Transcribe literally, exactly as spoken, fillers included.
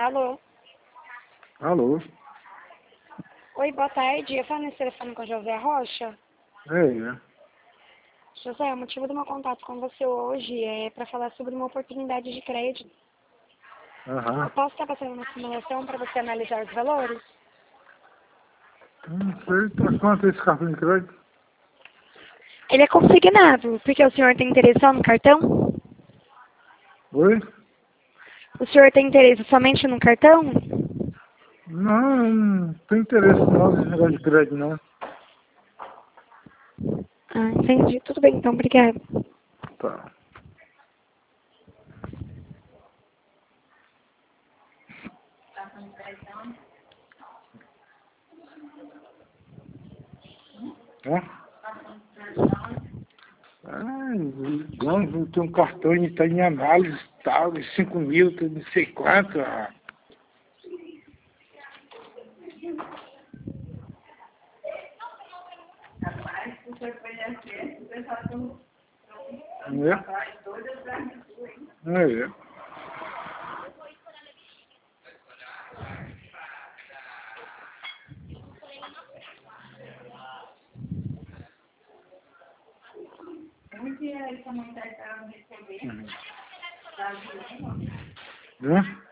Alô? Alô? Oi, boa tarde. Eu falo nesse telefone com a José Rocha. É, é. José, o motivo do meu contato com você hoje é para falar sobre uma oportunidade de crédito. Aham. Eu posso estar passando uma simulação para você analisar os valores? Não sei, tá quanto esse cartão de crédito? Ele é consignado, porque o senhor tem interesse só no cartão? Oi? O senhor tem interesse somente no cartão? Não, não tem interesse não nesse negócio de crédito, não. Ah, entendi. Tudo bem, então. Obrigada. Tá. Hã? Ah, igual tem um cartão e está em análise tal, de cinco mil, não sei quanto. Ah. É? É. Uhum. Hã?